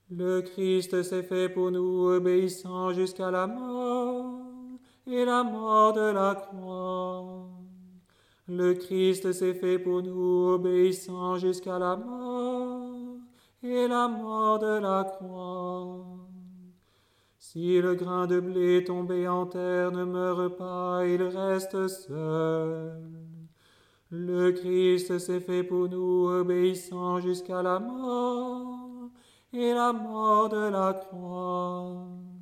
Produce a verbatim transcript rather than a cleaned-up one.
Le Christ s'est fait pour nous obéissant jusqu'à la mort, et la mort de la croix. Le Christ s'est fait pour nous obéissant jusqu'à la mort, et la mort de la croix. Si le grain de blé tombé en terre ne meurt pas, il reste seul. Le Christ s'est fait pour nous obéissant jusqu'à la mort, et la mort de la croix.